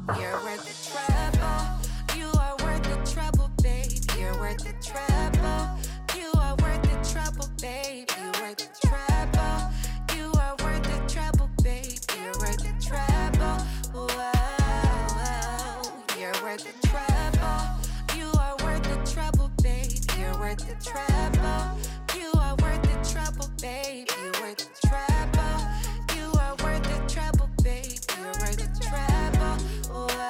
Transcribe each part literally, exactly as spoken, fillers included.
You're worth the trouble. You are worth the trouble, babe. You're worth the trouble. You are worth the trouble, babe. You're worth the trouble. You are worth the trouble, babe. You're worth the trouble. Whoa, you're worth the trouble. You are worth the trouble, babe. You're worth the trouble. You are worth the trouble, babe. You're worth the trouble. You are worth the trouble, babe. You're worth the trouble. Whoa.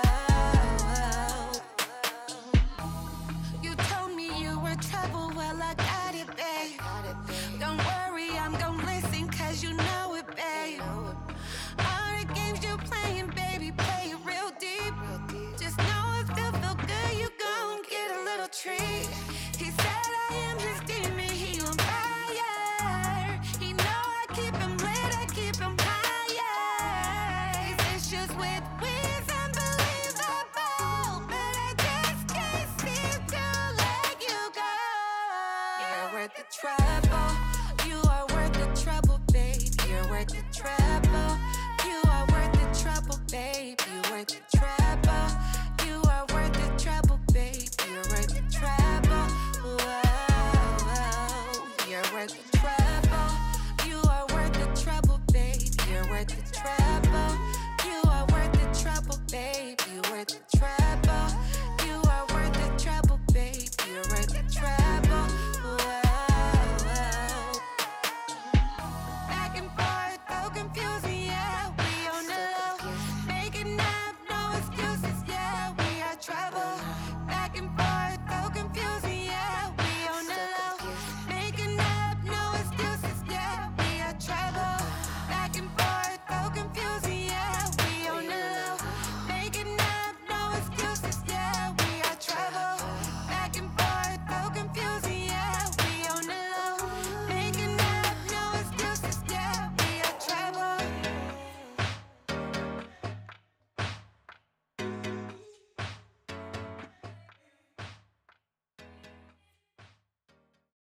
You told me you were trouble, well I got it, babe. Don't worry, I'm gon' listen, cause you know it, babe. All the games you playing, baby, play it real deep. Just know if you feel good, you gon' get a little treat. He said I am his demon, he on fire. He know I keep him lit, I keep him higher. His issues with weeds unbelievable, but I just can't seem to let you go. You're worth the trouble. You are worth the trouble, babe. You're worth the trouble. You are worth the trouble, babe. You're worth the trouble. You are worth the trouble, babe. You're worth the trouble. Whoa, you're worth the trouble. You are worth the trouble, babe. You're worth the trouble. You are worth the trouble, babe. You're worth the trouble.